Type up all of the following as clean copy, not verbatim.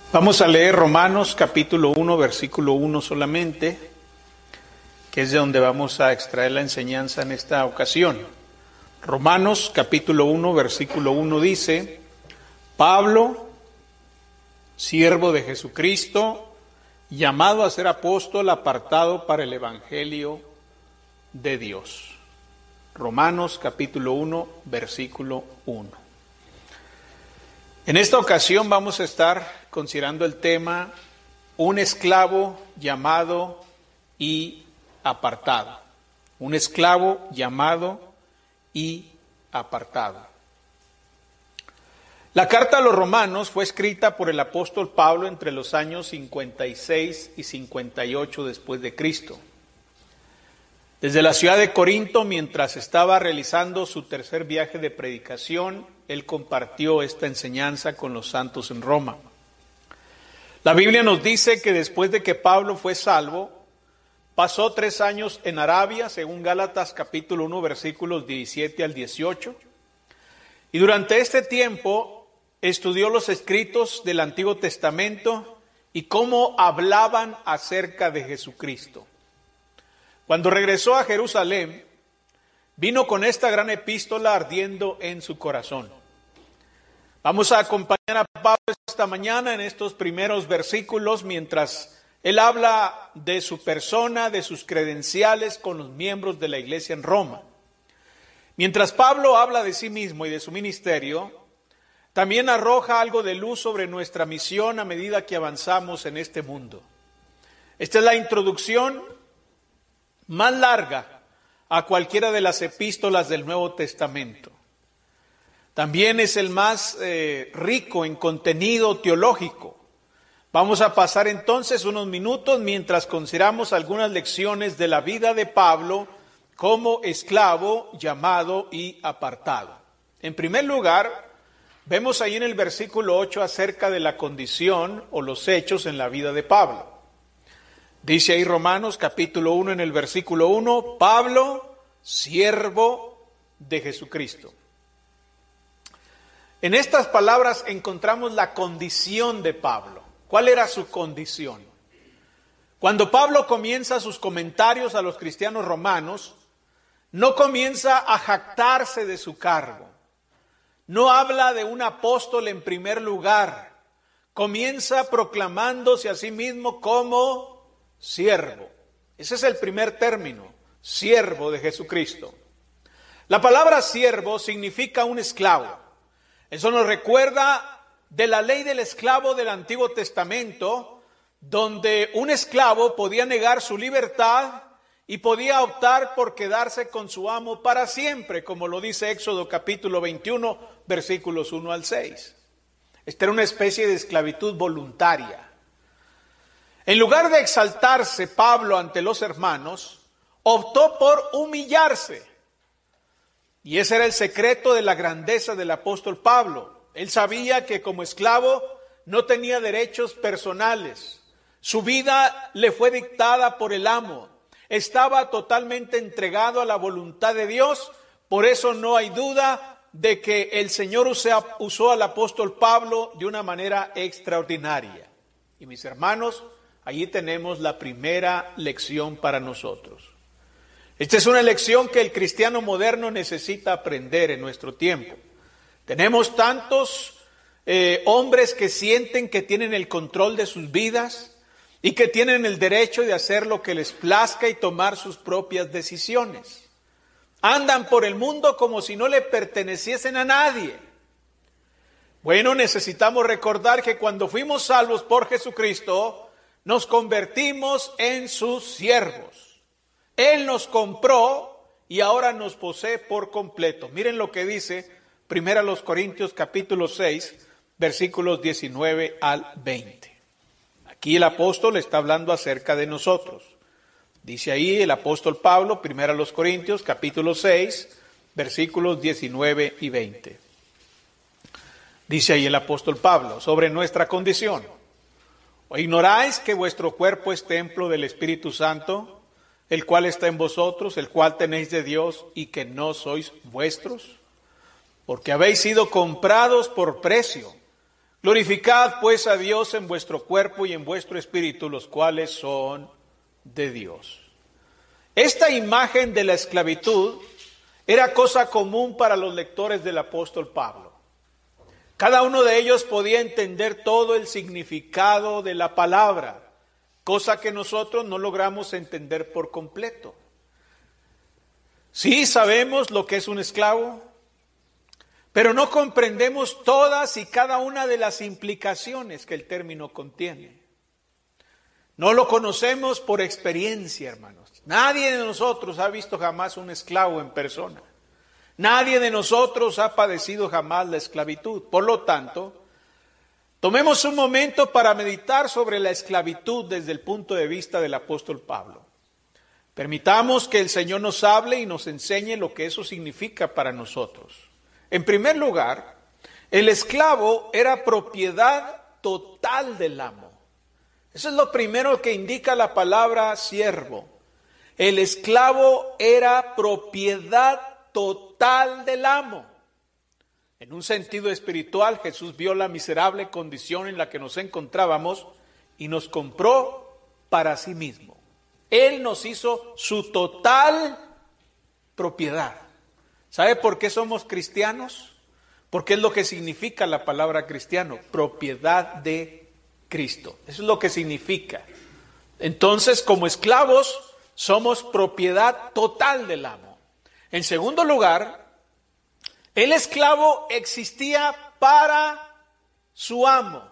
Vamos a leer Romanos capítulo 1, versículo 1 solamente, que es de donde vamos a extraer la enseñanza en esta ocasión. Romanos capítulo 1, versículo 1 dice: Pablo, siervo de Jesucristo, llamado a ser apóstol, apartado para el evangelio de Dios. Romanos capítulo 1, versículo 1. En esta ocasión vamos a estar considerando el tema un esclavo llamado y apartado. Un esclavo llamado y apartado. La carta a los romanos fue escrita por el apóstol Pablo entre los años 56 y 58 después de Cristo. Desde la ciudad de Corinto, mientras estaba realizando su tercer viaje de predicación, él compartió esta enseñanza con los santos en Roma. La Biblia nos dice que después de que Pablo fue salvo, pasó 3 años en Arabia, según Gálatas capítulo 1, versículos 17 al 18. Y durante este tiempo estudió los escritos del Antiguo Testamento y cómo hablaban acerca de Jesucristo. Cuando regresó a Jerusalén, vino con esta gran epístola ardiendo en su corazón. Vamos a acompañar a Pablo esta mañana en estos primeros versículos mientras él habla de su persona, de sus credenciales con los miembros de la iglesia en Roma. Mientras Pablo habla de sí mismo y de su ministerio, también arroja algo de luz sobre nuestra misión a medida que avanzamos en este mundo. Esta es la introducción más larga a cualquiera de las epístolas del Nuevo Testamento. También es el más rico en contenido teológico. Vamos a pasar entonces unos minutos mientras consideramos algunas lecciones de la vida de Pablo como esclavo, llamado y apartado. En primer lugar, vemos ahí en el versículo 8 acerca de la condición o los hechos en la vida de Pablo. Dice ahí Romanos capítulo 1 en el versículo 1, Pablo, siervo de Jesucristo. En estas palabras encontramos la condición de Pablo. ¿Cuál era su condición? Cuando Pablo comienza sus comentarios a los cristianos romanos, no comienza a jactarse de su cargo. No habla de un apóstol en primer lugar. Comienza proclamándose a sí mismo como siervo. Ese es el primer término, siervo de Jesucristo. La palabra siervo significa un esclavo. Eso nos recuerda de la ley del esclavo del Antiguo Testamento, donde un esclavo podía negar su libertad y podía optar por quedarse con su amo para siempre, como lo dice Éxodo capítulo 21, versículos 1 al 6. Esta era una especie de esclavitud voluntaria. En lugar de exaltarse Pablo ante los hermanos, optó por humillarse. Y ese era el secreto de la grandeza del apóstol Pablo. Él sabía que como esclavo no tenía derechos personales. Su vida le fue dictada por el amo. Estaba totalmente entregado a la voluntad de Dios. Por eso no hay duda de que el Señor usó al apóstol Pablo de una manera extraordinaria. Y mis hermanos, allí tenemos la primera lección para nosotros. Esta es una lección que el cristiano moderno necesita aprender en nuestro tiempo. Tenemos tantos hombres que sienten que tienen el control de sus vidas y que tienen el derecho de hacer lo que les plazca y tomar sus propias decisiones. Andan por el mundo como si no le perteneciesen a nadie. Bueno, necesitamos recordar que cuando fuimos salvos por Jesucristo, nos convertimos en sus siervos. Él nos compró y ahora nos posee por completo. Miren lo que dice 1 Corintios capítulo 6, versículos 19 al 20. Aquí el apóstol está hablando acerca de nosotros. Dice ahí el apóstol Pablo, 1 Corintios capítulo 6, versículos 19 y 20. Dice ahí el apóstol Pablo sobre nuestra condición. ¿O ignoráis que vuestro cuerpo es templo del Espíritu Santo, el cual está en vosotros, el cual tenéis de Dios, y que no sois vuestros? Porque habéis sido comprados por precio. Glorificad pues a Dios en vuestro cuerpo y en vuestro espíritu, los cuales son de Dios. Esta imagen de la esclavitud era cosa común para los lectores del apóstol Pablo. Cada uno de ellos podía entender todo el significado de la palabra, cosa que nosotros no logramos entender por completo. Sí sabemos lo que es un esclavo, pero no comprendemos todas y cada una de las implicaciones que el término contiene. No lo conocemos por experiencia, hermanos. Nadie de nosotros ha visto jamás un esclavo en persona. Nadie de nosotros ha padecido jamás la esclavitud. Por lo tanto, tomemos un momento para meditar sobre la esclavitud desde el punto de vista del apóstol Pablo. Permitamos que el Señor nos hable y nos enseñe lo que eso significa para nosotros. En primer lugar, el esclavo era propiedad total del amo. Eso es lo primero que indica la palabra siervo. El esclavo era propiedad total del amo. En un sentido espiritual, Jesús vio la miserable condición en la que nos encontrábamos y nos compró para sí mismo. Él nos hizo su total propiedad. ¿Sabe por qué somos cristianos? Porque es lo que significa la palabra cristiano, propiedad de Cristo. Eso es lo que significa. Entonces, como esclavos, somos propiedad total del amo. En segundo lugar, el esclavo existía para su amo.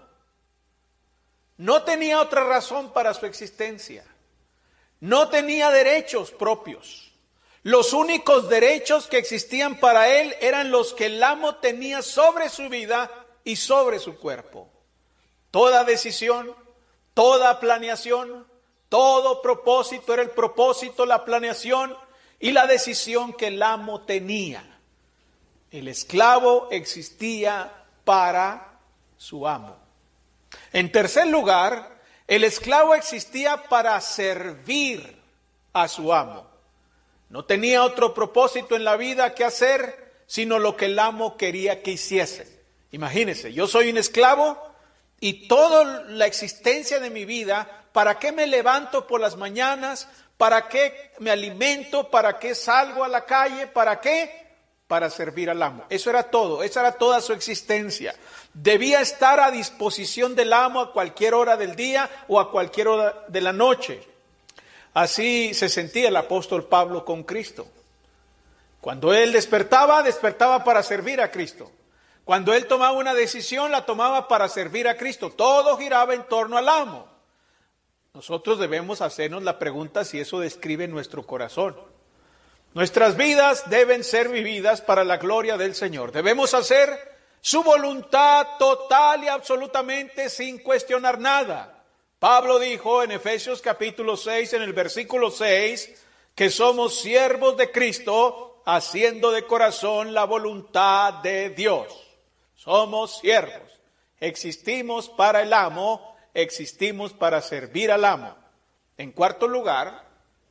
No tenía otra razón para su existencia. No tenía derechos propios. Los únicos derechos que existían para él eran los que el amo tenía sobre su vida y sobre su cuerpo. Toda decisión, toda planeación, todo propósito era el propósito, la planeación y la decisión que el amo tenía. El esclavo existía para su amo. En tercer lugar, el esclavo existía para servir a su amo. No tenía otro propósito en la vida que hacer, sino lo que el amo quería que hiciese. Imagínense, yo soy un esclavo y toda la existencia de mi vida, ¿para qué me levanto por las mañanas? ¿Para qué me alimento? ¿Para qué salgo a la calle? ¿Para qué? Para servir al amo. Eso era todo, esa era toda su existencia. Debía estar a disposición del amo a cualquier hora del día o a cualquier hora de la noche. Así se sentía el apóstol Pablo con Cristo. Cuando él despertaba, despertaba para servir a Cristo. Cuando él tomaba una decisión, la tomaba para servir a Cristo. Todo giraba en torno al amo. Nosotros debemos hacernos la pregunta si eso describe nuestro corazón. Nuestras vidas deben ser vividas para la gloria del Señor. Debemos hacer su voluntad total y absolutamente sin cuestionar nada. Pablo dijo en Efesios capítulo 6, en el versículo 6, que somos siervos de Cristo, haciendo de corazón la voluntad de Dios. Somos siervos. Existimos para el amo, existimos para servir al amo. En cuarto lugar,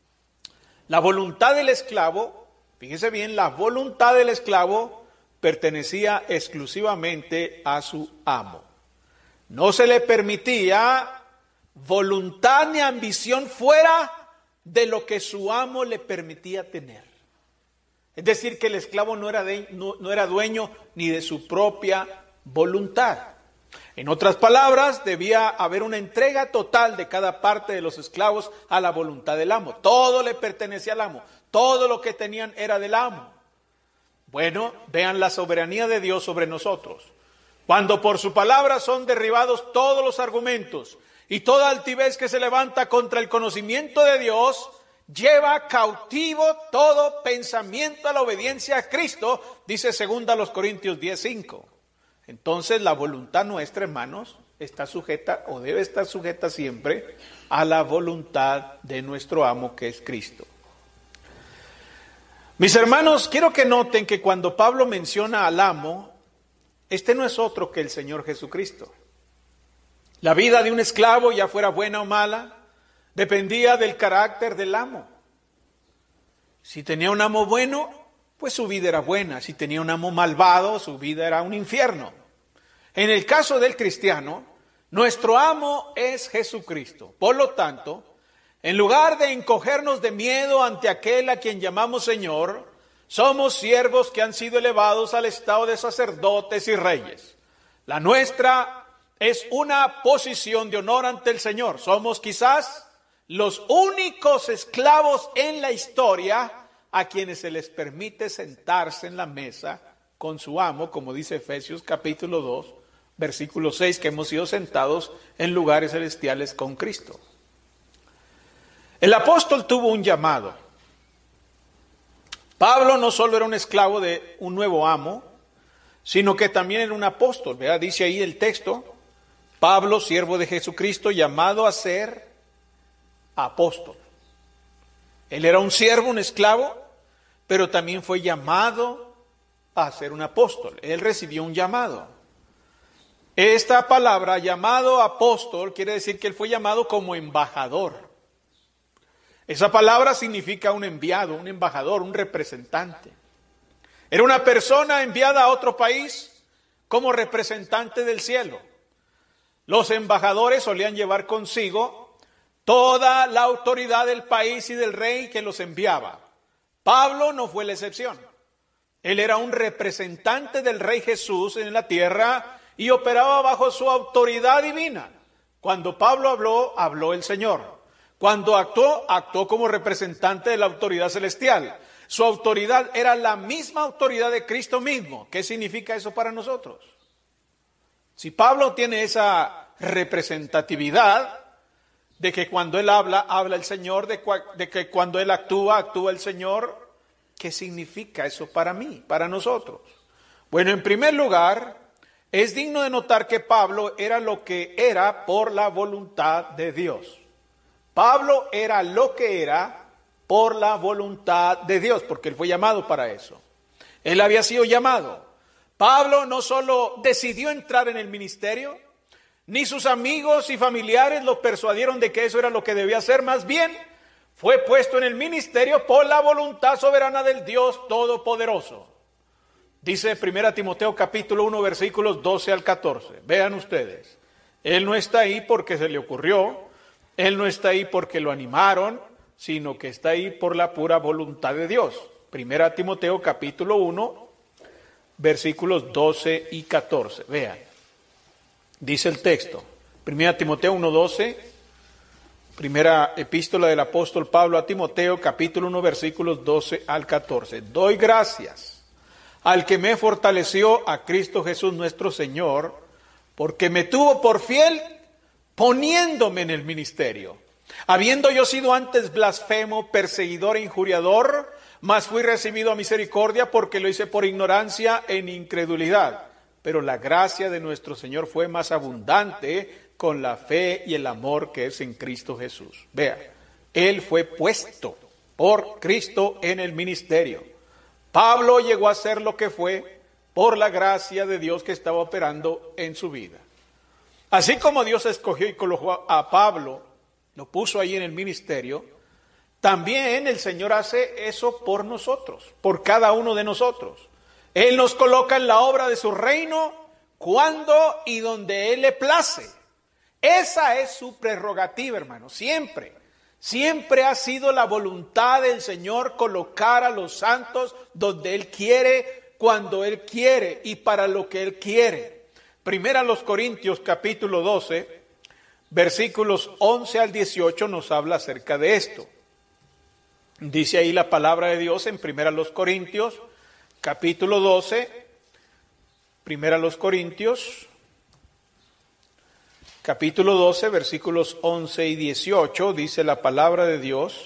la voluntad del esclavo, fíjese bien, la voluntad del esclavo pertenecía exclusivamente a su amo. No se le permitía voluntad ni ambición fuera de lo que su amo le permitía tener. Es decir, que el esclavo no era dueño ni de su propia voluntad. En otras palabras, debía haber una entrega total de cada parte de los esclavos a la voluntad del amo. Todo le pertenecía al amo. Todo lo que tenían era del amo. Bueno, vean la soberanía de Dios sobre nosotros. Cuando por su palabra son derribados todos los argumentos y toda altivez que se levanta contra el conocimiento de Dios, lleva cautivo todo pensamiento a la obediencia a Cristo, dice 2 Corintios 10:5. Entonces la voluntad nuestra, hermanos, está sujeta o debe estar sujeta siempre a la voluntad de nuestro amo, que es Cristo. Mis hermanos, quiero que noten que cuando Pablo menciona al amo, este no es otro que el Señor Jesucristo. La vida de un esclavo, ya fuera buena o mala, dependía del carácter del amo. Si tenía un amo bueno, pues su vida era buena. Si tenía un amo malvado, su vida era un infierno. En el caso del cristiano, nuestro amo es Jesucristo. Por lo tanto, en lugar de encogernos de miedo ante aquel a quien llamamos Señor, somos siervos que han sido elevados al estado de sacerdotes y reyes. La nuestra es una posición de honor ante el Señor. Somos quizás los únicos esclavos en la historia a quienes se les permite sentarse en la mesa con su amo, como dice Efesios capítulo 2, versículo 6, que hemos sido sentados en lugares celestiales con Cristo. El apóstol tuvo un llamado. Pablo no solo era un esclavo de un nuevo amo, sino que también era un apóstol. ¿Verdad? Dice ahí el texto, Pablo, siervo de Jesucristo, llamado a ser apóstol. Él era un siervo, un esclavo, pero también fue llamado a ser un apóstol. Él recibió un llamado. Esta palabra, llamado apóstol, quiere decir que él fue llamado como embajador. Esa palabra significa un enviado, un embajador, un representante. Era una persona enviada a otro país como representante del cielo. Los embajadores solían llevar consigo toda la autoridad del país y del rey que los enviaba. Pablo no fue la excepción. Él era un representante del Rey Jesús en la tierra y operaba bajo su autoridad divina. Cuando Pablo habló, habló el Señor. Cuando actuó, actuó como representante de la autoridad celestial. Su autoridad era la misma autoridad de Cristo mismo. ¿Qué significa eso para nosotros? Si Pablo tiene esa representatividad de que cuando él habla, habla el Señor, de que cuando él actúa, actúa el Señor, ¿qué significa eso para mí, para nosotros? Bueno, en primer lugar, es digno de notar que Pablo era lo que era por la voluntad de Dios. Pablo era lo que era por la voluntad de Dios, porque él fue llamado para eso. Él había sido llamado. Pablo no solo decidió entrar en el ministerio, ni sus amigos y familiares lo persuadieron de que eso era lo que debía hacer, más bien fue puesto en el ministerio por la voluntad soberana del Dios Todopoderoso. Dice 1 Timoteo capítulo 1 versículos 12 al 14. Vean ustedes, él no está ahí porque se le ocurrió, él no está ahí porque lo animaron, sino que está ahí por la pura voluntad de Dios. 1 Timoteo capítulo 1 versículos 12 y 14. Vean, dice el texto, 1 Timoteo 1:12, primera epístola del apóstol Pablo a Timoteo, capítulo 1, versículos 12 al 14. Doy gracias al que me fortaleció, a Cristo Jesús nuestro Señor, porque me tuvo por fiel poniéndome en el ministerio. Habiendo yo sido antes blasfemo, perseguidor e injuriador, mas fui recibido a misericordia porque lo hice por ignorancia en incredulidad. Pero la gracia de nuestro Señor fue más abundante con la fe y el amor que es en Cristo Jesús. Vea, él fue puesto por Cristo en el ministerio. Pablo llegó a ser lo que fue por la gracia de Dios que estaba operando en su vida. Así como Dios escogió y colocó a Pablo, lo puso ahí en el ministerio, también el Señor hace eso por nosotros, por cada uno de nosotros. Él nos coloca en la obra de su reino cuando y donde Él le place. Esa es su prerrogativa, hermano, siempre. Siempre ha sido la voluntad del Señor colocar a los santos donde Él quiere, cuando Él quiere y para lo que Él quiere. Primera a los Corintios capítulo 12, versículos 11 al 18 nos habla acerca de esto. Dice ahí la palabra de Dios en Primera a los Corintios capítulo 12, Primera a los Corintios capítulo 12, versículos 11 y 18, dice la palabra de Dios: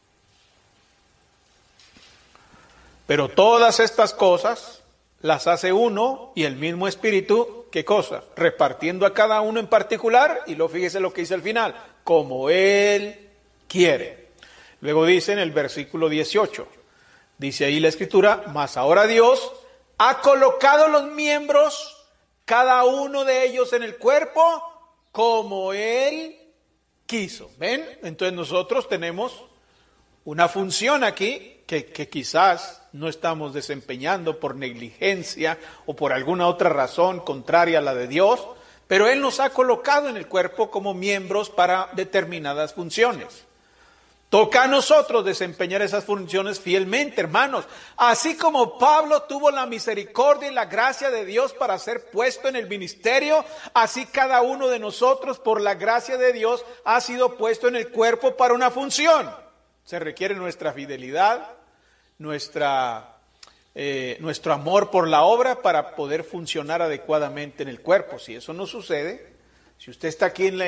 pero todas estas cosas las hace uno y el mismo Espíritu, ¿qué cosa? Repartiendo a cada uno en particular, y luego fíjese lo que dice al final, como Él quiere. Luego dice en el versículo 18, dice ahí la Escritura: mas ahora Dios ha colocado los miembros, cada uno de ellos en el cuerpo, como Él quiso. ¿Ven? Entonces nosotros tenemos una función aquí que quizás no estamos desempeñando por negligencia o por alguna otra razón contraria a la de Dios, pero Él nos ha colocado en el cuerpo como miembros para determinadas funciones. Toca a nosotros desempeñar esas funciones fielmente, hermanos. Así como Pablo tuvo la misericordia y la gracia de Dios para ser puesto en el ministerio, así cada uno de nosotros, por la gracia de Dios, ha sido puesto en el cuerpo para una función. Se requiere nuestra fidelidad, nuestro amor por la obra para poder funcionar adecuadamente en el cuerpo. Si eso no sucede, si usted está aquí en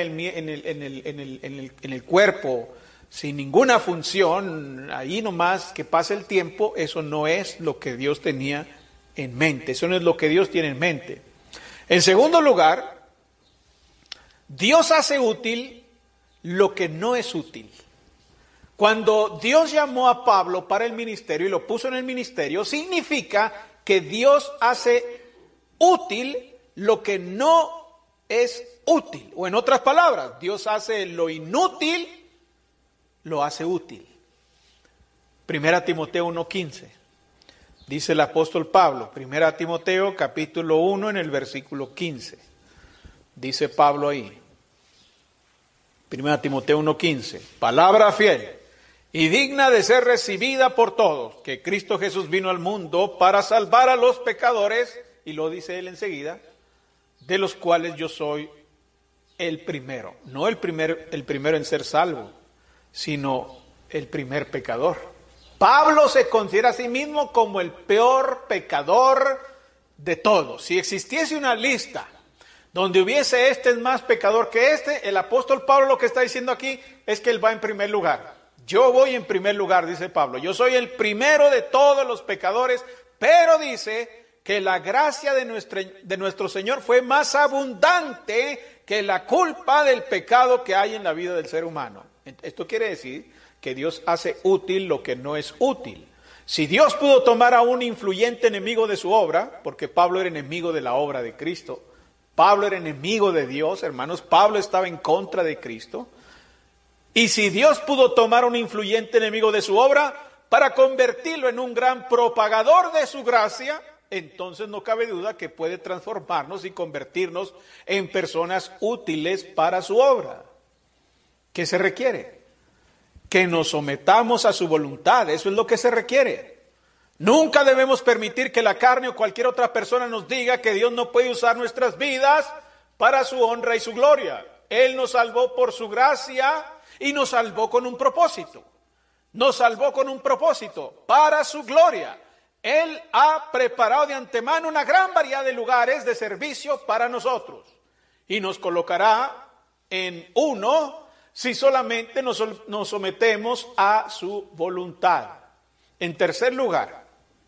el cuerpo sin ninguna función, ahí nomás que pase el tiempo, eso no es lo que Dios tenía en mente, eso no es lo que Dios tiene en mente. En segundo lugar, Dios hace útil lo que no es útil. Cuando Dios llamó a Pablo para el ministerio y lo puso en el ministerio, significa que Dios hace útil lo que no es útil. O en otras palabras, Dios hace lo inútil, lo hace útil. 1 Timoteo 1:15. Dice el apóstol Pablo, 1 Timoteo capítulo 1 en el versículo 15. Dice Pablo ahí, 1 Timoteo 1:15, palabra fiel y digna de ser recibida por todos, que Cristo Jesús vino al mundo para salvar a los pecadores, y lo dice él enseguida, de los cuales yo soy el primero. No el primero en ser salvo, sino el primer pecador. Pablo se considera a sí mismo como el peor pecador de todos. Si existiese una lista donde hubiese este es más pecador que este, el apóstol Pablo lo que está diciendo aquí es que él va en primer lugar. Yo voy en primer lugar, dice Pablo. Yo soy el primero de todos los pecadores, pero dice que la gracia de nuestro Señor fue más abundante que la culpa del pecado que hay en la vida del ser humano. Esto quiere decir que Dios hace útil lo que no es útil. Si Dios pudo tomar a un influyente enemigo de su obra, porque Pablo era enemigo de la obra de Cristo, Pablo era enemigo de Dios, hermanos, Pablo estaba en contra de Cristo, y si Dios pudo tomar a un influyente enemigo de su obra para convertirlo en un gran propagador de su gracia, entonces no cabe duda que puede transformarnos y convertirnos en personas útiles para su obra. ¿Qué se requiere? Que nos sometamos a su voluntad, eso es lo que se requiere. Nunca debemos permitir que la carne o cualquier otra persona nos diga que Dios no puede usar nuestras vidas para su honra y su gloria. Él nos salvó por su gracia y nos salvó con un propósito. Nos salvó con un propósito, para su gloria. Él ha preparado de antemano una gran variedad de lugares de servicio para nosotros. Y nos colocará en uno si solamente nos sometemos a su voluntad. En tercer lugar,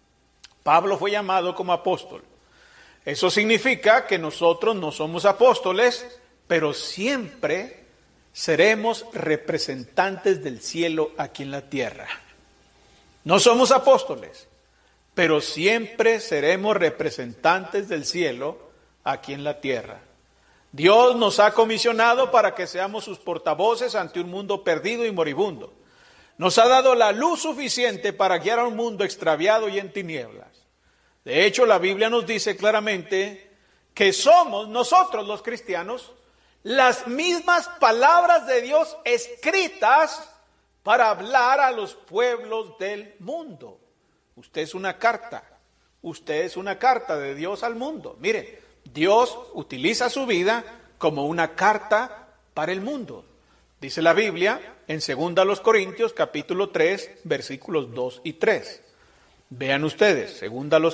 Pablo fue llamado como apóstol. Eso significa que nosotros no somos apóstoles, pero siempre seremos representantes del cielo aquí en la tierra. No somos apóstoles, pero siempre seremos representantes del cielo aquí en la tierra. Dios nos ha comisionado para que seamos sus portavoces ante un mundo perdido y moribundo. Nos ha dado la luz suficiente para guiar a un mundo extraviado y en tinieblas. De hecho, la Biblia nos dice claramente que somos nosotros los cristianos las mismas palabras de Dios escritas para hablar a los pueblos del mundo. Usted es una carta de Dios al mundo. Mire, Dios utiliza su vida como una carta para el mundo. Dice la Biblia en 2 Corintios capítulo 3, versículos 2 y 3. Vean ustedes, 2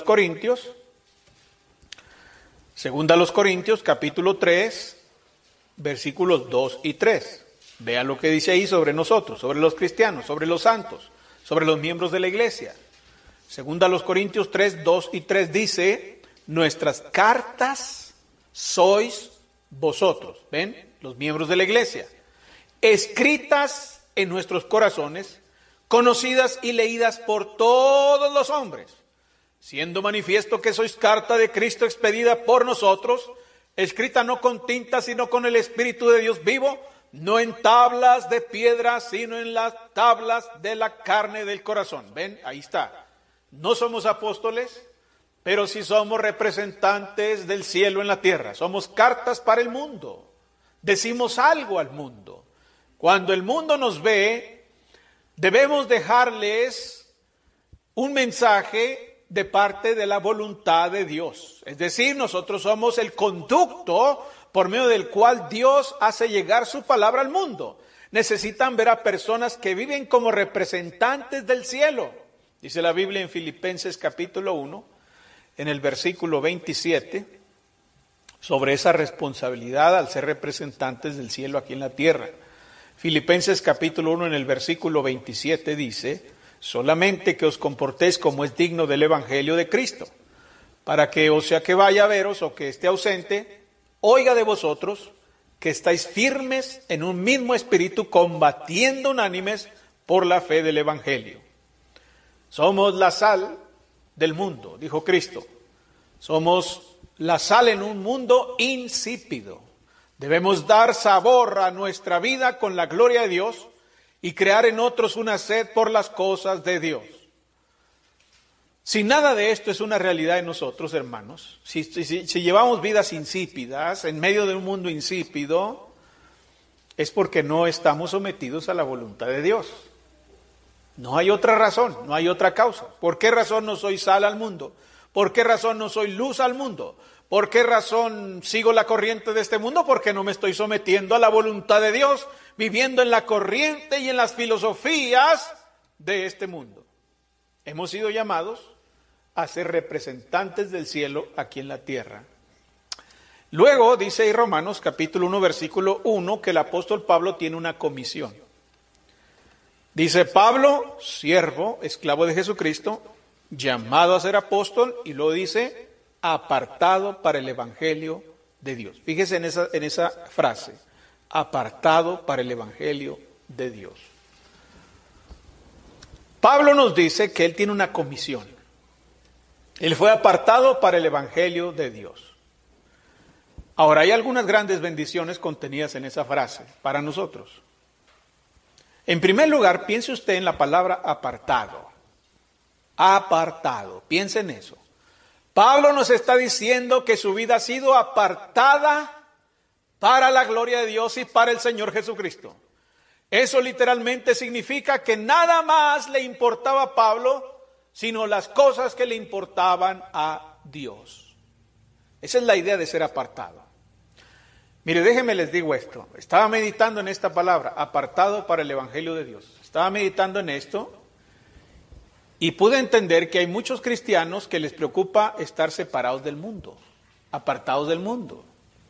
Corintios capítulo 3, versículos 2 y 3. Vean lo que dice ahí sobre nosotros, sobre los cristianos, sobre los santos, sobre los miembros de la iglesia. 2 Corintios 3, 2 y 3 dice: nuestras cartas sois vosotros, ¿ven? Los miembros de la iglesia, escritas en nuestros corazones, conocidas y leídas por todos los hombres, siendo manifiesto que sois carta de Cristo expedida por nosotros, escrita no con tinta, sino con el Espíritu de Dios vivo, no en tablas de piedra, sino en las tablas de la carne del corazón. ¿Ven? Ahí está. No somos apóstoles, pero sí somos representantes del cielo en la tierra. Somos cartas para el mundo. Decimos algo al mundo. Cuando el mundo nos ve, debemos dejarles un mensaje de parte de la voluntad de Dios. Es decir, nosotros somos el conducto por medio del cual Dios hace llegar su palabra al mundo. Necesitan ver a personas que viven como representantes del cielo. Dice la Biblia en Filipenses capítulo 1, en el versículo 27, sobre esa responsabilidad al ser representantes del cielo aquí en la tierra. Filipenses capítulo 1, en el versículo 27 dice: solamente que os comportéis como es digno del evangelio de Cristo, para que, o sea que vaya a veros o que esté ausente, oiga de vosotros que estáis firmes en un mismo espíritu, combatiendo unánimes por la fe del evangelio. Somos la sal del mundo, dijo Cristo. Somos la sal en un mundo insípido. Debemos dar sabor a nuestra vida con la gloria de Dios y crear en otros una sed por las cosas de Dios. Si nada de esto es una realidad en nosotros, hermanos, si llevamos vidas insípidas en medio de un mundo insípido, es porque no estamos sometidos a la voluntad de Dios. No hay otra razón, no hay otra causa. ¿Por qué razón no soy sal al mundo? ¿Por qué razón no soy luz al mundo? ¿Por qué razón sigo la corriente de este mundo? Porque no me estoy sometiendo a la voluntad de Dios, viviendo en la corriente y en las filosofías de este mundo. Hemos sido llamados a ser representantes del cielo aquí en la tierra. Luego dice en Romanos capítulo 1 versículo 1 que el apóstol Pablo tiene una comisión. Dice: Pablo, siervo, esclavo de Jesucristo, llamado a ser apóstol, y luego dice: apartado para el evangelio de Dios. Fíjese en esa frase: apartado para el evangelio de Dios. Pablo nos dice que él tiene una comisión. Él fue apartado para el evangelio de Dios. Ahora, hay algunas grandes bendiciones contenidas en esa frase para nosotros. En primer lugar, piense usted en la palabra apartado. Apartado, piense en eso. Pablo nos está diciendo que su vida ha sido apartada para la gloria de Dios y para el Señor Jesucristo. Eso literalmente significa que nada más le importaba a Pablo, sino las cosas que le importaban a Dios. Esa es la idea de ser apartado. Mire, déjenme les digo esto. Estaba meditando en esta palabra, apartado para el evangelio de Dios. Estaba meditando en esto y pude entender que hay muchos cristianos que les preocupa estar separados del mundo, apartados del mundo,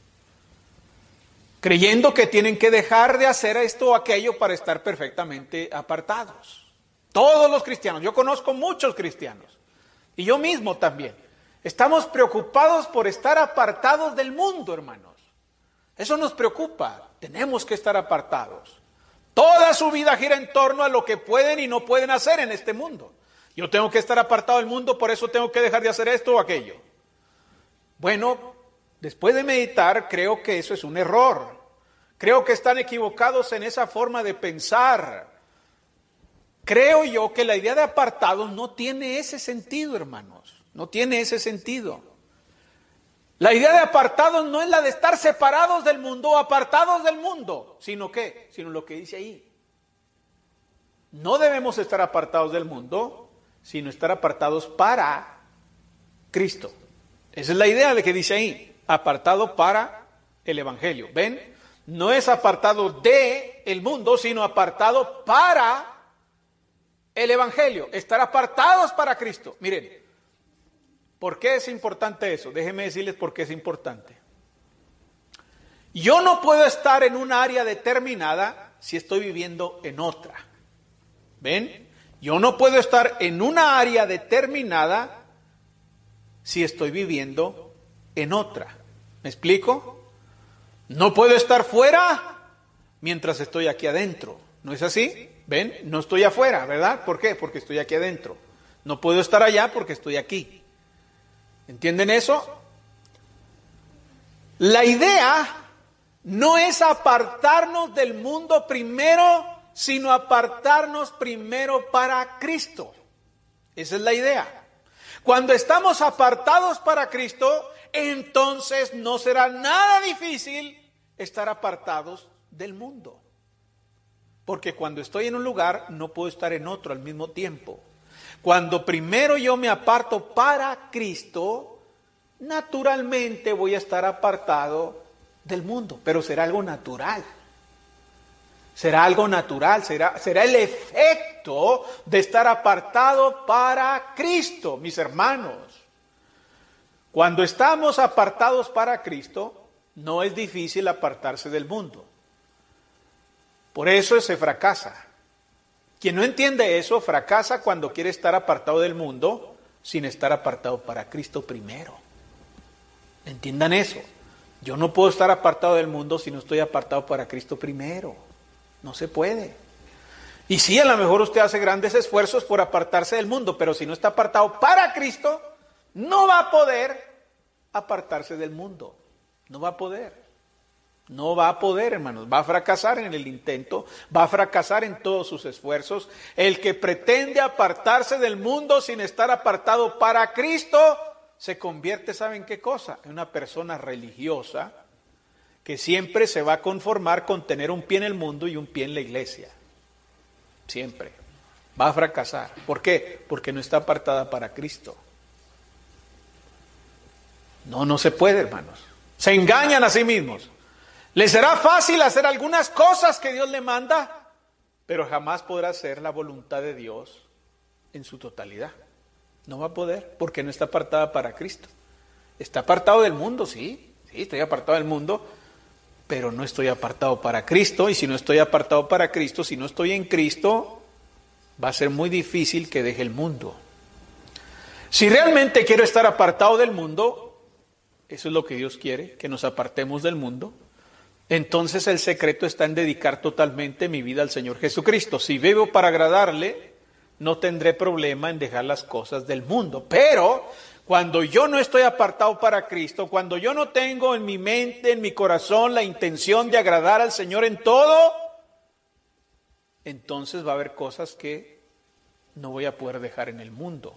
creyendo que tienen que dejar de hacer esto o aquello para estar perfectamente apartados. Todos los cristianos, yo conozco muchos cristianos, y yo mismo también, estamos preocupados por estar apartados del mundo, hermanos. Eso nos preocupa, tenemos que estar apartados. Toda su vida gira en torno a lo que pueden y no pueden hacer en este mundo. Yo tengo que estar apartado del mundo, por eso tengo que dejar de hacer esto o aquello. Bueno, después de meditar, creo que eso es un error. Creo que están equivocados en esa forma de pensar. Creo yo que la idea de apartados no tiene ese sentido, hermanos. No tiene ese sentido. La idea de apartados no es la de estar separados del mundo o apartados del mundo, sino ¿qué? Sino lo que dice ahí. No debemos estar apartados del mundo, sino estar apartados para Cristo. Esa es la idea de que dice ahí, apartado para el evangelio. ¿Ven? No es apartado de el mundo, sino apartado para el evangelio. Estar apartados para Cristo. Miren, ¿por qué es importante eso? Déjenme decirles por qué es importante. Yo no puedo estar en un área determinada si estoy viviendo en otra. ¿Ven? Yo no puedo estar en una área determinada si estoy viviendo en otra. ¿Me explico? No puedo estar fuera mientras estoy aquí adentro. ¿No es así? ¿Ven? No estoy afuera, ¿verdad? ¿Por qué? Porque estoy aquí adentro. No puedo estar allá porque estoy aquí. ¿Entienden eso? La idea no es apartarnos del mundo primero, sino apartarnos primero para Cristo. Esa es la idea. Cuando estamos apartados para Cristo, entonces no será nada difícil estar apartados del mundo. Porque cuando estoy en un lugar, no puedo estar en otro al mismo tiempo. Cuando primero yo me aparto para Cristo, naturalmente voy a estar apartado del mundo, pero será algo natural. Será algo natural, será el efecto de estar apartado para Cristo, mis hermanos. Cuando estamos apartados para Cristo, no es difícil apartarse del mundo. Por eso se fracasa. Quien no entiende eso, fracasa cuando quiere estar apartado del mundo sin estar apartado para Cristo primero. Entiendan eso. Yo no puedo estar apartado del mundo si no estoy apartado para Cristo primero. No se puede. Y sí, a lo mejor usted hace grandes esfuerzos por apartarse del mundo, pero si no está apartado para Cristo, no va a poder apartarse del mundo. No va a poder. No va a poder, hermanos. Va a fracasar en el intento, va a fracasar en todos sus esfuerzos. El que pretende apartarse del mundo sin estar apartado para Cristo, se convierte, ¿saben qué cosa? En una persona religiosa que siempre se va a conformar con tener un pie en el mundo y un pie en la iglesia. Siempre. Va a fracasar. ¿Por qué? Porque no está apartada para Cristo. No se puede, hermanos. Se engañan a sí mismos. Les será fácil hacer algunas cosas que Dios le manda, pero jamás podrá hacer la voluntad de Dios en su totalidad. No va a poder, porque no está apartada para Cristo. Está apartado del mundo, sí, estoy apartado del mundo, pero no estoy apartado para Cristo, y si no estoy apartado para Cristo, si no estoy en Cristo, va a ser muy difícil que deje el mundo. Si realmente quiero estar apartado del mundo, eso es lo que Dios quiere, que nos apartemos del mundo, entonces el secreto está en dedicar totalmente mi vida al Señor Jesucristo. Si vivo para agradarle, no tendré problema en dejar las cosas del mundo, pero cuando yo no estoy apartado para Cristo, cuando yo no tengo en mi mente, en mi corazón, la intención de agradar al Señor en todo, entonces va a haber cosas que no voy a poder dejar en el mundo.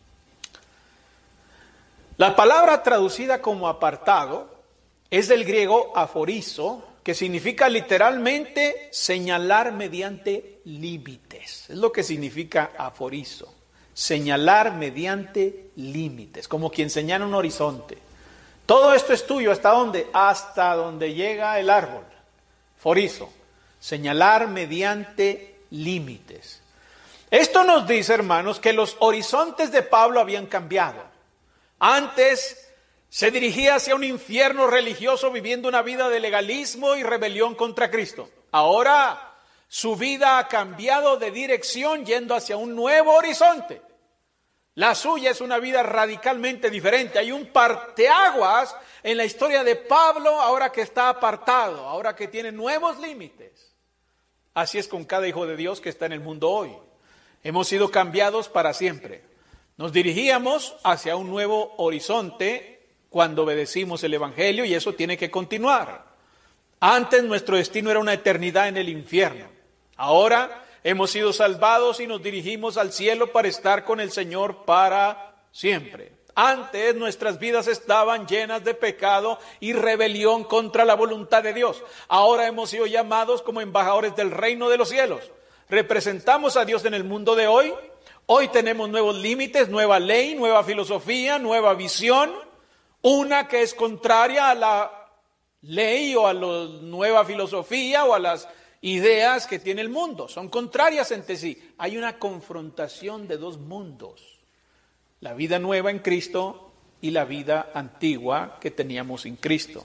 La palabra traducida como apartado es del griego aforizo, que significa literalmente señalar mediante límites. Es lo que significa aforizo. Señalar mediante límites, como quien señala un horizonte. Todo esto es tuyo, ¿hasta dónde? Hasta donde llega el árbol. Forizo, señalar mediante límites. Esto nos dice, hermanos, que los horizontes de Pablo habían cambiado. Antes se dirigía hacia un infierno religioso viviendo una vida de legalismo y rebelión contra Cristo. Ahora su vida ha cambiado de dirección yendo hacia un nuevo horizonte. La suya es una vida radicalmente diferente. Hay un parteaguas en la historia de Pablo ahora que está apartado, ahora que tiene nuevos límites. Así es con cada hijo de Dios que está en el mundo hoy. Hemos sido cambiados para siempre. Nos dirigíamos hacia un nuevo horizonte cuando obedecimos el Evangelio y eso tiene que continuar. Antes nuestro destino era una eternidad en el infierno. Ahora hemos sido salvados y nos dirigimos al cielo para estar con el Señor para siempre. Antes nuestras vidas estaban llenas de pecado y rebelión contra la voluntad de Dios. Ahora hemos sido llamados como embajadores del reino de los cielos. Representamos a Dios en el mundo de hoy. Hoy tenemos nuevos límites, nueva ley, nueva filosofía, nueva visión. Una que es contraria a la ley o a la nueva filosofía o a las ideas que tiene el mundo. Son contrarias entre sí. Hay una confrontación de dos mundos. La vida nueva en Cristo y la vida antigua que teníamos sin Cristo.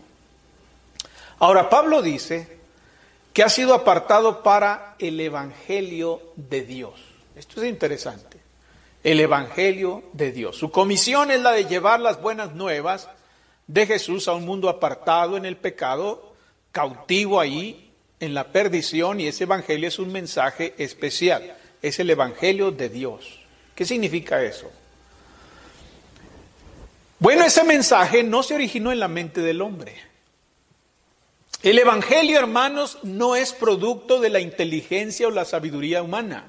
Ahora Pablo dice que ha sido apartado para el Evangelio de Dios. Esto es interesante. El Evangelio de Dios. Su comisión es la de llevar las buenas nuevas de Jesús a un mundo apartado en el pecado, cautivo ahí en la perdición, y ese Evangelio es un mensaje especial. Es el Evangelio de Dios. ¿Qué significa eso? Bueno, ese mensaje no se originó en la mente del hombre. El Evangelio, hermanos, no es producto de la inteligencia o la sabiduría humana.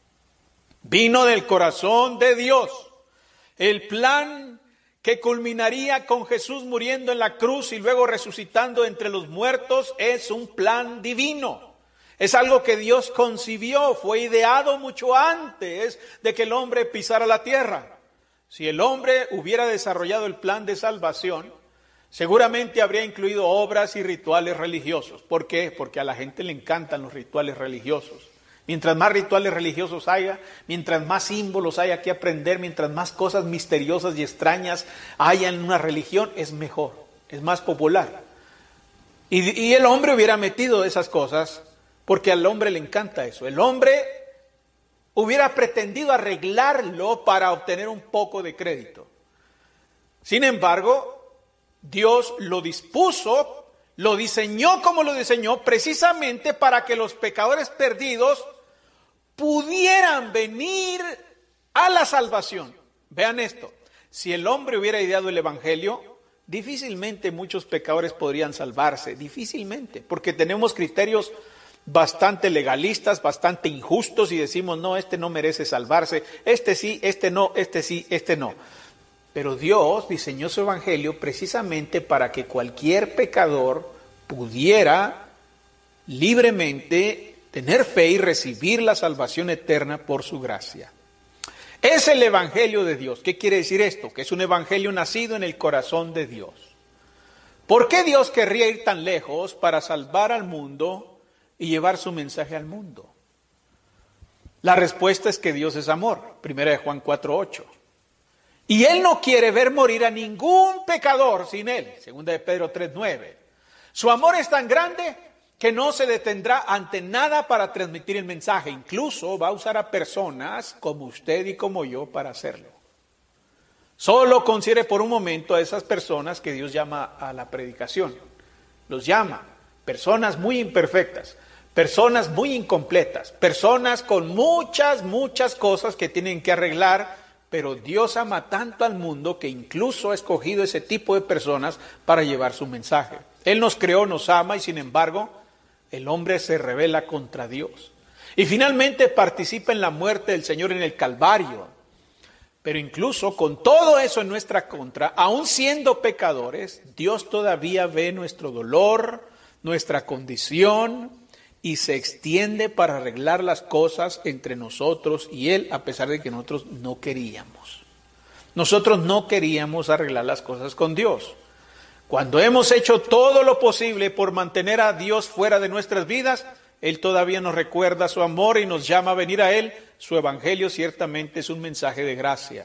Vino del corazón de Dios. El plan que culminaría con Jesús muriendo en la cruz y luego resucitando entre los muertos es un plan divino. Es algo que Dios concibió, fue ideado mucho antes de que el hombre pisara la tierra. Si el hombre hubiera desarrollado el plan de salvación, seguramente habría incluido obras y rituales religiosos. ¿Por qué? Porque a la gente le encantan los rituales religiosos. Mientras más rituales religiosos haya, mientras más símbolos haya que aprender, mientras más cosas misteriosas y extrañas haya en una religión, es mejor, es más popular. Y el hombre hubiera metido esas cosas porque al hombre le encanta eso. El hombre hubiera pretendido arreglarlo para obtener un poco de crédito. Sin embargo, Dios lo dispuso, lo diseñó como lo diseñó, precisamente para que los pecadores perdidos pudieran venir a la salvación. Vean esto, si el hombre hubiera ideado el Evangelio, difícilmente muchos pecadores podrían salvarse, difícilmente, porque tenemos criterios bastante legalistas, bastante injustos y decimos, no, este no merece salvarse, este sí, este no, este sí, este no. Pero Dios diseñó su Evangelio precisamente para que cualquier pecador pudiera libremente tener fe y recibir la salvación eterna por su gracia. Es el Evangelio de Dios. ¿Qué quiere decir esto? Que es un Evangelio nacido en el corazón de Dios. ¿Por qué Dios querría ir tan lejos para salvar al mundo y llevar su mensaje al mundo? La respuesta es que Dios es amor. 1 Juan 4:8. Y Él no quiere ver morir a ningún pecador sin Él. 2 Pedro 3:9. Su amor es tan grande que no se detendrá ante nada para transmitir el mensaje. Incluso va a usar a personas como usted y como yo para hacerlo. Solo considere por un momento a esas personas que Dios llama a la predicación. Los llama personas muy imperfectas, personas muy incompletas, personas con muchas cosas que tienen que arreglar, pero Dios ama tanto al mundo que incluso ha escogido ese tipo de personas para llevar su mensaje. Él nos creó, nos ama y sin embargo el hombre se rebela contra Dios. Y finalmente participa en la muerte del Señor en el Calvario. Pero incluso con todo eso en nuestra contra, aun siendo pecadores, Dios todavía ve nuestro dolor, nuestra condición y se extiende para arreglar las cosas entre nosotros y Él, a pesar de que nosotros no queríamos. Nosotros no queríamos arreglar las cosas con Dios. Cuando hemos hecho todo lo posible por mantener a Dios fuera de nuestras vidas, Él todavía nos recuerda su amor y nos llama a venir a Él. Su Evangelio ciertamente es un mensaje de gracia.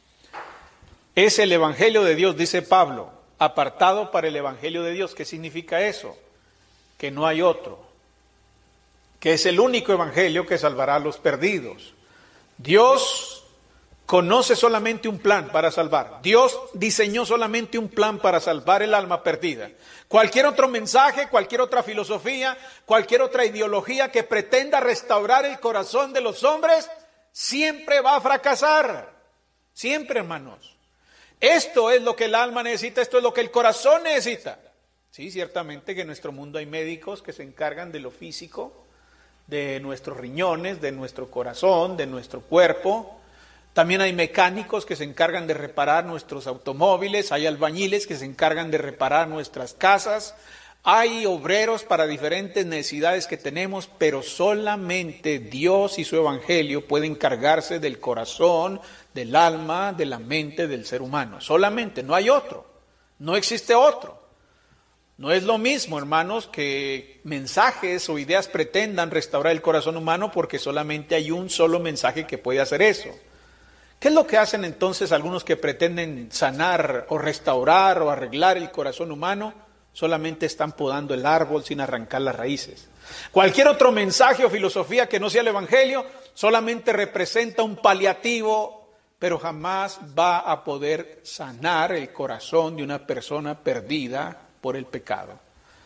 Es el Evangelio de Dios, dice Pablo, apartado para el Evangelio de Dios. ¿Qué significa eso? Que no hay otro. Que es el único Evangelio que salvará a los perdidos. Dios conoce solamente un plan para salvar. Dios diseñó solamente un plan para salvar el alma perdida. Cualquier otro mensaje, cualquier otra filosofía, cualquier otra ideología que pretenda restaurar el corazón de los hombres, siempre va a fracasar. Siempre, hermanos. Esto es lo que el alma necesita, esto es lo que el corazón necesita. Sí, ciertamente que en nuestro mundo hay médicos que se encargan de lo físico, de nuestros riñones, de nuestro corazón, de nuestro cuerpo. También hay mecánicos que se encargan de reparar nuestros automóviles, hay albañiles que se encargan de reparar nuestras casas, hay obreros para diferentes necesidades que tenemos, pero solamente Dios y su Evangelio pueden encargarse del corazón, del alma, de la mente del ser humano. Solamente, no hay otro, no existe otro. No es lo mismo, hermanos, que mensajes o ideas pretendan restaurar el corazón humano porque solamente hay un solo mensaje que puede hacer eso. ¿Qué es lo que hacen entonces algunos que pretenden sanar o restaurar o arreglar el corazón humano? Solamente están podando el árbol sin arrancar las raíces. Cualquier otro mensaje o filosofía que no sea el Evangelio solamente representa un paliativo, pero jamás va a poder sanar el corazón de una persona perdida por el pecado.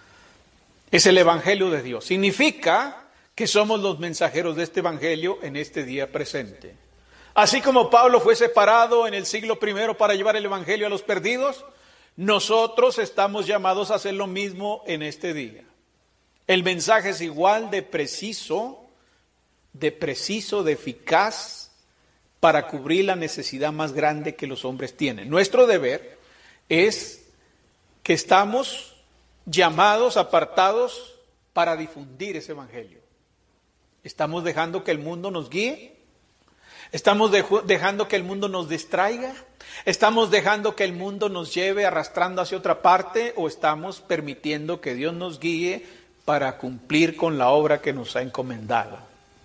Es el Evangelio de Dios. Significa que somos los mensajeros de este Evangelio en este día presente. Así como Pablo fue separado en el siglo I para llevar el Evangelio a los perdidos, nosotros estamos llamados a hacer lo mismo en este día. El mensaje es igual de preciso, de eficaz para cubrir la necesidad más grande que los hombres tienen. Nuestro deber es que estamos llamados, apartados para difundir ese evangelio. ¿Estamos dejando que el mundo nos guíe? ¿Estamos dejando que el mundo nos distraiga? ¿Estamos dejando que el mundo nos lleve arrastrando hacia otra parte? ¿O estamos permitiendo que Dios nos guíe para cumplir con la obra que nos ha encomendado?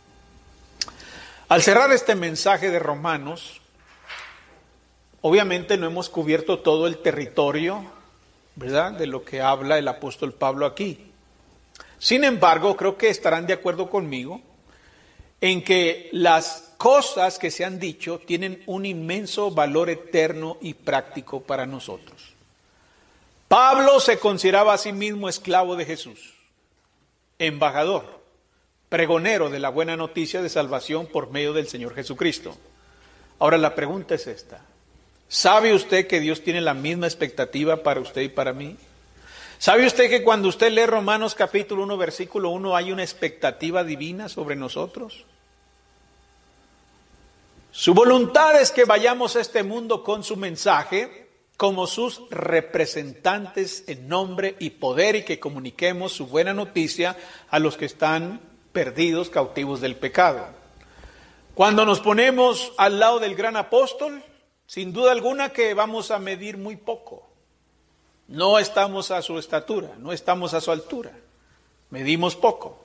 Al cerrar este mensaje de Romanos, obviamente no hemos cubierto todo el territorio, ¿verdad?, de lo que habla el apóstol Pablo aquí. Sin embargo, creo que estarán de acuerdo conmigo en que las cosas que se han dicho tienen un inmenso valor eterno y práctico para nosotros. Pablo se consideraba a sí mismo esclavo de Jesús, embajador, pregonero de la buena noticia de salvación por medio del Señor Jesucristo. Ahora la pregunta es esta: ¿sabe usted que Dios tiene la misma expectativa para usted y para mí? ¿Sabe usted que cuando usted lee Romanos capítulo 1, versículo 1, hay una expectativa divina sobre nosotros? Su voluntad es que vayamos a este mundo con su mensaje, como sus representantes en nombre y poder, y que comuniquemos su buena noticia a los que están perdidos, cautivos del pecado. Cuando nos ponemos al lado del gran apóstol, sin duda alguna que vamos a medir muy poco. No estamos a su estatura, no estamos a su altura, medimos poco.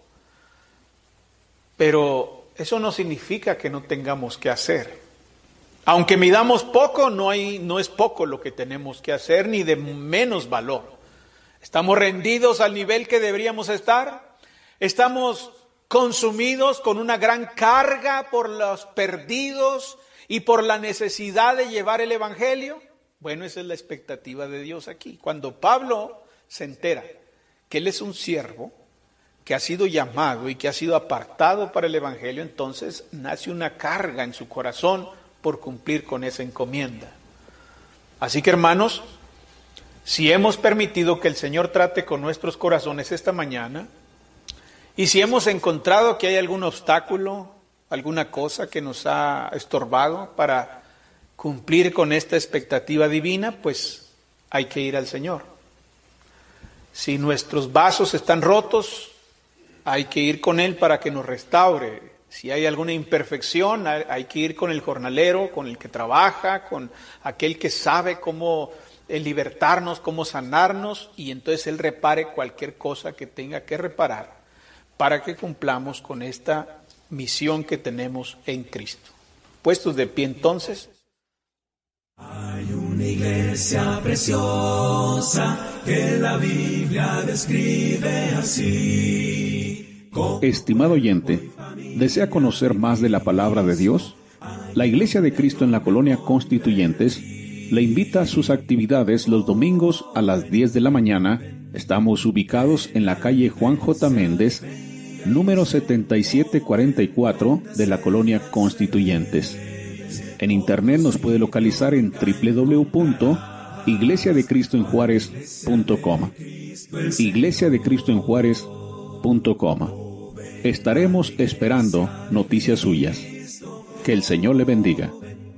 Pero eso no significa que no tengamos que hacer. Aunque midamos poco, no es poco lo que tenemos que hacer, ni de menos valor. Estamos rendidos al nivel que deberíamos estar. Estamos consumidos con una gran carga por los perdidos y por la necesidad de llevar el evangelio. Bueno, esa es la expectativa de Dios aquí. Cuando Pablo se entera que él es un siervo, que ha sido llamado y que ha sido apartado para el evangelio, entonces nace una carga en su corazón por cumplir con esa encomienda. Así que, hermanos, si hemos permitido que el Señor trate con nuestros corazones esta mañana, y si hemos encontrado que hay algún obstáculo, alguna cosa que nos ha estorbado para cumplir con esta expectativa divina, pues hay que ir al Señor. Si nuestros vasos están rotos, hay que ir con Él para que nos restaure. Si hay alguna imperfección, hay que ir con el jornalero, con el que trabaja, con aquel que sabe cómo libertarnos, cómo sanarnos, y entonces Él repare cualquier cosa que tenga que reparar para que cumplamos con esta misión que tenemos en Cristo. Puestos de pie entonces. Hay una iglesia preciosa que la Biblia describe así. Estimado oyente, ¿desea conocer más de la palabra de Dios? La Iglesia de Cristo en la Colonia Constituyentes le invita a sus actividades los domingos a las 10 de la mañana. Estamos ubicados en la calle Juan J. Méndez, número 7744 de la Colonia Constituyentes. En internet nos puede localizar en www.iglesiadecristoenjuarez.com. iglesiadecristoenjuarez.com. Estaremos esperando noticias suyas. Que el Señor le bendiga.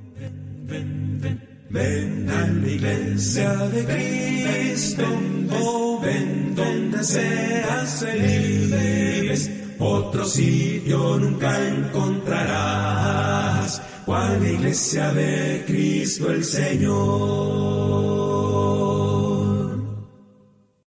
Ven a la iglesia de Cristo, ven donde seas feliz. Otro sitio nunca encontrarás, cual la iglesia de Cristo el Señor.